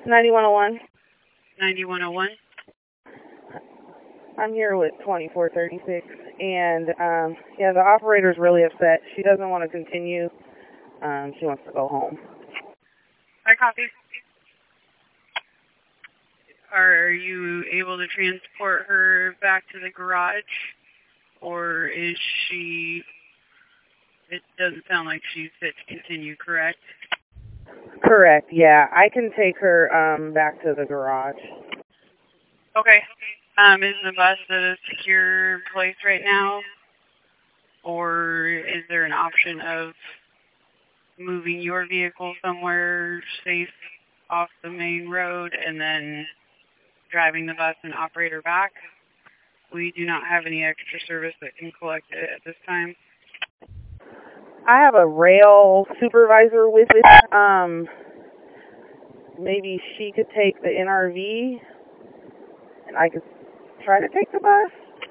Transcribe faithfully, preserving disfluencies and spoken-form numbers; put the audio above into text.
ninety-one oh one. ninety-one oh one? I'm here with twenty-four thirty-six, and um, yeah, the operator's really upset. She doesn't want to continue. Um, she wants to go home. I copy. Are you able to transport her back to the garage, or is she, it doesn't sound like she's fit to continue, correct? Correct, yeah. I can take her um, back to the garage. Okay. Um, is the bus at a secure place right now, or is there an option of moving your vehicle somewhere safe off the main road and then driving the bus and operator back? We do not have any extra service that can collect it at this time. I have a rail supervisor with it. Um, maybe she could take the N R V, and I could try to take the bus.